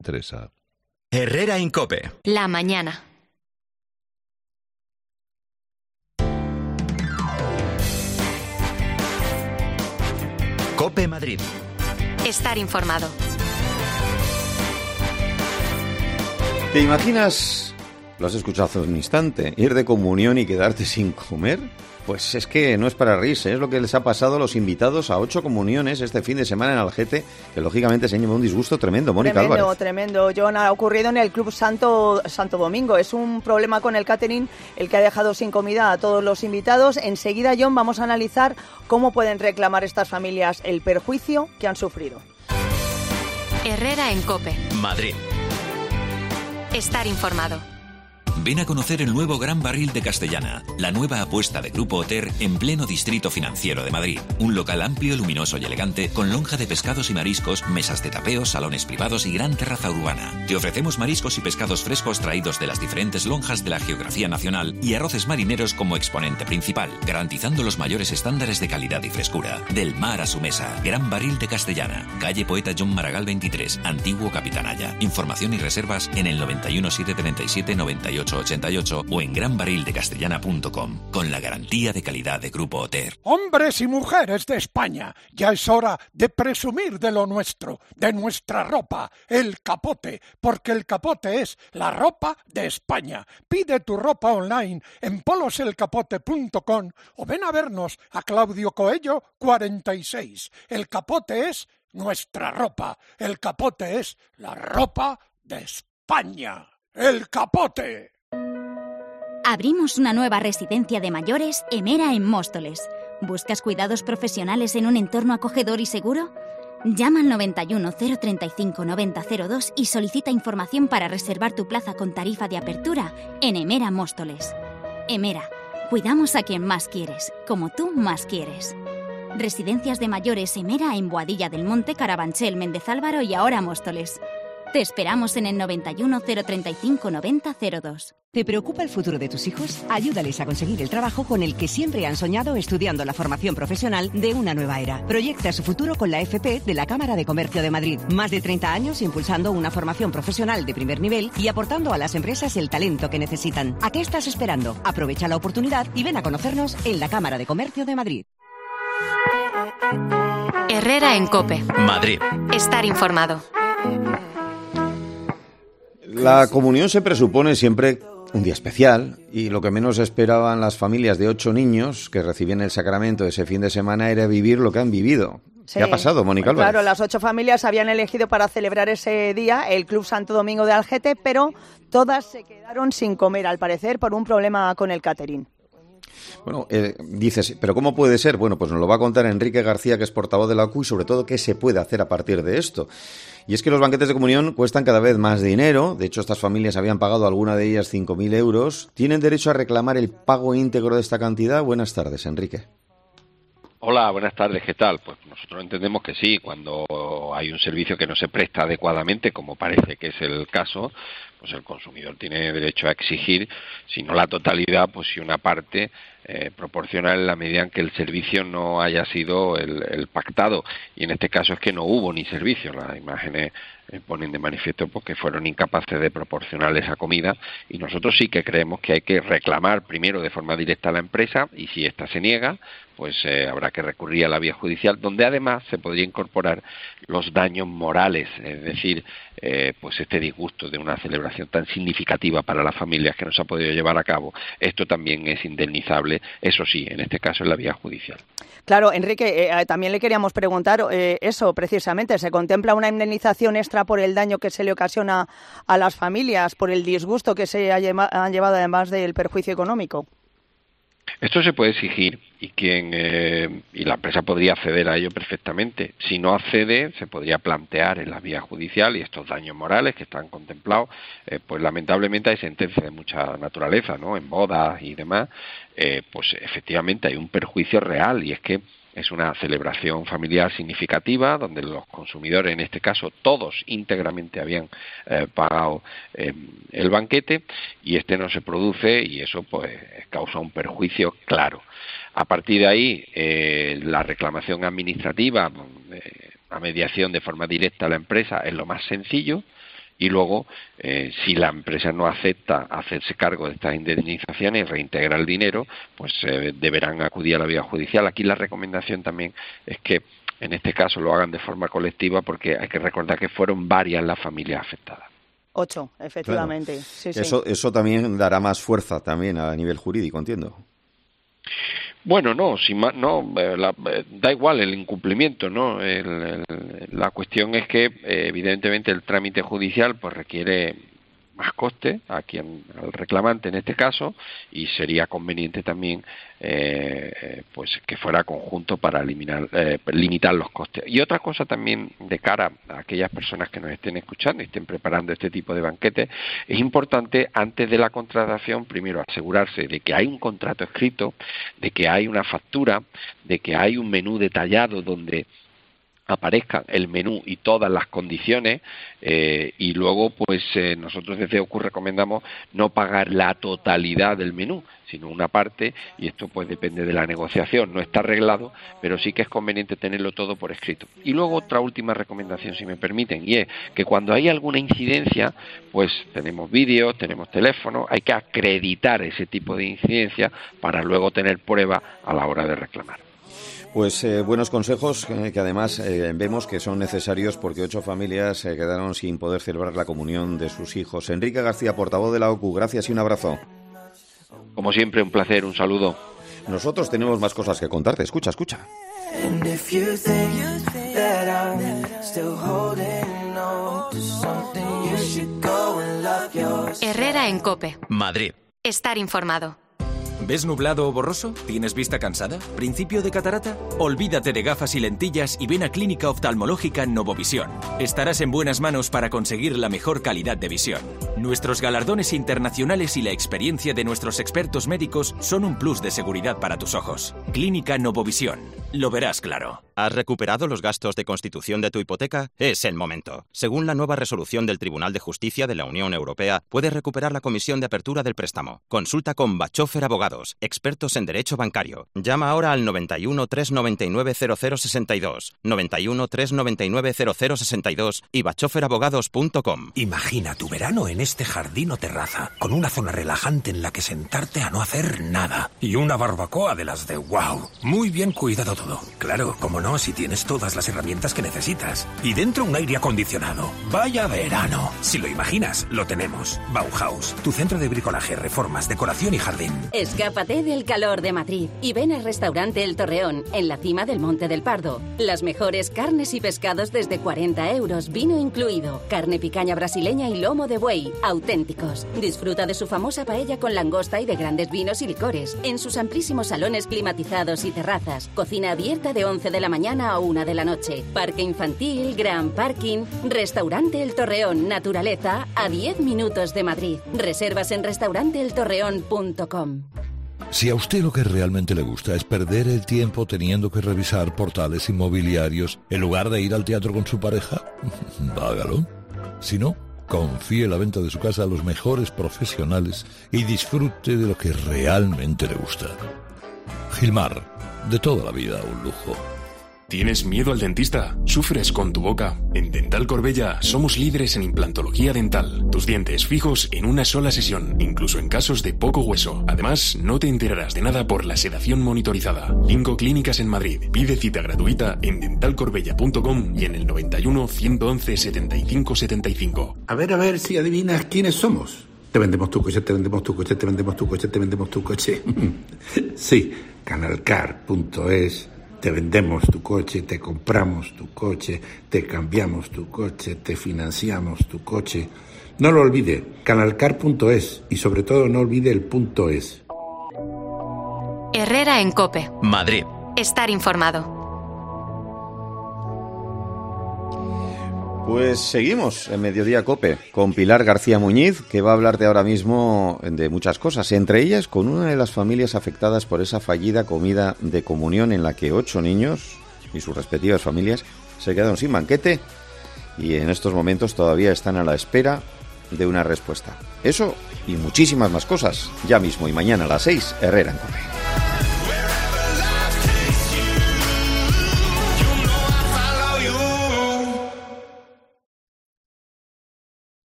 Teresa. Herrera en COPE. La mañana. COPE Madrid. Estar informado. ¿Te imaginas, lo has escuchado hace un instante, ir de comunión y quedarte sin comer? Pues es que no es para reírse, es lo que les ha pasado a los invitados a 8 comuniones este fin de semana en Algete, que lógicamente se lleva un disgusto tremendo. Mónica Álvarez. Tremendo, John. Ha ocurrido en el Club Santo Domingo. Es un problema con el catering el que ha dejado sin comida a todos los invitados. Enseguida, John, vamos a analizar cómo pueden reclamar estas familias el perjuicio que han sufrido. Herrera en COPE. Madrid. Estar informado. Ven a conocer el nuevo Gran Barril de Castellana, la nueva apuesta de Grupo Oter en pleno distrito financiero de Madrid. Un local amplio, luminoso y elegante, con lonja de pescados y mariscos, mesas de tapeo, salones privados y gran terraza urbana. Te ofrecemos mariscos y pescados frescos traídos de las diferentes lonjas de la geografía nacional y arroces marineros como exponente principal, garantizando los mayores estándares de calidad y frescura. Del mar a su mesa, Gran Barril de Castellana, calle Poeta John Maragall 23, Antiguo Capitanaya. Información y reservas en el 91 737 98 88 o en granbarrildecastellana.com, con la garantía de calidad de Grupo Oter. Hombres y mujeres de España, ya es hora de presumir de lo nuestro, de nuestra ropa, el capote, porque el capote es la ropa de España. Pide tu ropa online en poloselcapote.com o ven a vernos a Claudio Coello 46. El capote es nuestra ropa, el capote es la ropa de España. ¡El capote! Abrimos una nueva residencia de mayores, Emera, en Móstoles. ¿Buscas cuidados profesionales en un entorno acogedor y seguro? Llama al 91 035 9002 y solicita información para reservar tu plaza con tarifa de apertura en Emera Móstoles. Emera, cuidamos a quien más quieres, como tú más quieres. Residencias de mayores Emera en Boadilla del Monte, Carabanchel, Méndez Álvaro y ahora Móstoles. Te esperamos en el 91 035 9002. ¿Te preocupa el futuro de tus hijos? Ayúdales a conseguir el trabajo con el que siempre han soñado estudiando la formación profesional de una nueva era. Proyecta su futuro con la FP de la Cámara de Comercio de Madrid. Más de 30 años impulsando una formación profesional de primer nivel y aportando a las empresas el talento que necesitan. ¿A qué estás esperando? Aprovecha la oportunidad y ven a conocernos en la Cámara de Comercio de Madrid. Herrera en COPE. Madrid. Estar informado. La comunión se presupone siempre un día especial y lo que menos esperaban las familias de 8 niños que recibían el sacramento ese fin de semana era vivir lo que han vivido. Sí. ¿Qué ha pasado, Mónica Álvarez? Claro, las 8 familias habían elegido para celebrar ese día el Club Santo Domingo de Algete, pero todas se quedaron sin comer, al parecer, por un problema con el catering. Bueno, dices, ¿pero cómo puede ser? Bueno, pues nos lo va a contar Enrique García, que es portavoz de la CUI, y sobre todo qué se puede hacer a partir de esto. Y es que los banquetes de comunión cuestan cada vez más dinero. De hecho, estas familias habían pagado alguna de ellas 5.000 euros. ¿Tienen derecho a reclamar el pago íntegro de esta cantidad? Buenas tardes, Enrique. Hola, buenas tardes, ¿qué tal? Pues nosotros entendemos que sí, cuando hay un servicio que no se presta adecuadamente, como parece que es el caso, pues el consumidor tiene derecho a exigir, si no la totalidad, pues si una parte proporcional en la medida en que el servicio no haya sido el pactado, y en este caso es que no hubo ni servicio. Las imágenes ponen de manifiesto pues, que fueron incapaces de proporcionar esa comida, y nosotros sí que creemos que hay que reclamar primero de forma directa a la empresa, y si ésta se niega, pues habrá que recurrir a la vía judicial, donde además se podría incorporar los daños morales, es decir, pues este disgusto de una celebración tan significativa para las familias que no se ha podido llevar a cabo. Esto también es indemnizable, eso sí, en este caso en la vía judicial. Claro, Enrique, también le queríamos preguntar eso precisamente, ¿se contempla una indemnización extra por el daño que se le ocasiona a las familias, por el disgusto que se han llevado además del perjuicio económico? Esto se puede exigir y la empresa podría acceder a ello perfectamente. Si no accede, se podría plantear en la vía judicial, y estos daños morales que están contemplados, pues lamentablemente hay sentencias de mucha naturaleza, ¿no? En bodas y demás, pues efectivamente hay un perjuicio real, y es que es una celebración familiar significativa donde los consumidores, en este caso todos íntegramente habían pagado el banquete, y este no se produce, y eso pues causa un perjuicio claro. A partir de ahí, la reclamación administrativa, a mediación de forma directa a la empresa, es lo más sencillo, y luego, si la empresa no acepta hacerse cargo de estas indemnizaciones y reintegra el dinero, pues deberán acudir a la vía judicial. Aquí la recomendación también es que en este caso lo hagan de forma colectiva, porque hay que recordar que fueron varias las familias afectadas. 8, efectivamente. Claro. Sí. Eso también dará más fuerza también a nivel jurídico, entiendo. Bueno, da igual el incumplimiento, ¿no? La cuestión es que evidentemente el trámite judicial pues requiere más coste al reclamante en este caso, y sería conveniente también pues que fuera conjunto para limitar los costes. Y otra cosa también de cara a aquellas personas que nos estén escuchando y estén preparando este tipo de banquetes, es importante antes de la contratación primero asegurarse de que hay un contrato escrito, de que hay una factura, de que hay un menú detallado donde aparezcan el menú y todas las condiciones, y luego pues nosotros desde OCU recomendamos no pagar la totalidad del menú, sino una parte, y esto pues depende de la negociación, no está arreglado, pero sí que es conveniente tenerlo todo por escrito. Y luego otra última recomendación, si me permiten, y es que cuando hay alguna incidencia, pues tenemos vídeos, tenemos teléfono, hay que acreditar ese tipo de incidencia para luego tener prueba a la hora de reclamar. Pues buenos consejos que además vemos que son necesarios, porque 8 familias quedaron sin poder celebrar la comunión de sus hijos. Enrique García, portavoz de la OCU, gracias y un abrazo. Como siempre, un placer, un saludo. Nosotros tenemos más cosas que contarte. Escucha. Herrera en COPE. Madrid. Estar informado. ¿Ves nublado o borroso? ¿Tienes vista cansada? ¿Principio de catarata? Olvídate de gafas y lentillas y ven a Clínica Oftalmológica Novovisión. Estarás en buenas manos para conseguir la mejor calidad de visión. Nuestros galardones internacionales y la experiencia de nuestros expertos médicos son un plus de seguridad para tus ojos. Clínica Novovisión. Lo verás claro. ¿Has recuperado los gastos de constitución de tu hipoteca? Es el momento. Según la nueva resolución del Tribunal de Justicia de la Unión Europea, puedes recuperar la comisión de apertura del préstamo. Consulta con Bachofer Abogados, expertos en derecho bancario. Llama ahora al 91 399 0062, 91 399 0062 y bachoferabogados.com. Imagina tu verano en este jardín o terraza, con una zona relajante en la que sentarte a no hacer nada. Y una barbacoa de las de wow. Muy bien cuidado todo. Claro, como no, si tienes todas las herramientas que necesitas. Y dentro un aire acondicionado. ¡Vaya verano! Si lo imaginas, lo tenemos. Bauhaus, tu centro de bricolaje, reformas, decoración y jardín. Escápate del calor de Madrid y ven al restaurante El Torreón, en la cima del Monte del Pardo. Las mejores carnes y pescados desde 40 euros, vino incluido. Carne picaña brasileña y lomo de buey, auténticos. Disfruta de su famosa paella con langosta y de grandes vinos y licores. En sus amplísimos salones climatizados y terrazas. Cocina abierta de 11 de la mañana a 1 de la noche. Parque infantil, gran parking. Restaurante El Torreón, naturaleza, a 10 minutos de Madrid. Reservas en restauranteeltorreón.com. Si a usted lo que realmente le gusta es perder el tiempo teniendo que revisar portales inmobiliarios en lugar de ir al teatro con su pareja, hágalo. Si no, confíe la venta de su casa a los mejores profesionales y disfrute de lo que realmente le gusta. Gilmar, de toda la vida un lujo. ¿Tienes miedo al dentista? ¿Sufres con tu boca? En Dental Corbella somos líderes en implantología dental. Tus dientes fijos en una sola sesión, incluso en casos de poco hueso. Además, no te enterarás de nada por la sedación monitorizada. 5 clínicas en Madrid. Pide cita gratuita en dentalcorbella.com y en el 91 111 75 75. A ver si adivinas quiénes somos. Te vendemos tu coche, te vendemos tu coche, te vendemos tu coche, te vendemos tu coche. Sí, canalcar.es. Te vendemos tu coche, te compramos tu coche, te cambiamos tu coche, te financiamos tu coche. No lo olvide, canalcar.es y sobre todo no olvide el .es. Herrera en COPE. Madrid. Estar informado. Pues seguimos en Mediodía COPE con Pilar García Muñiz, que va a hablarte ahora mismo de muchas cosas, entre ellas con una de las familias afectadas por esa fallida comida de comunión en la que 8 niños y sus respectivas familias se quedaron sin banquete y en estos momentos todavía están a la espera de una respuesta. Eso y muchísimas más cosas, ya mismo y mañana a las 6, Herrera en COPE.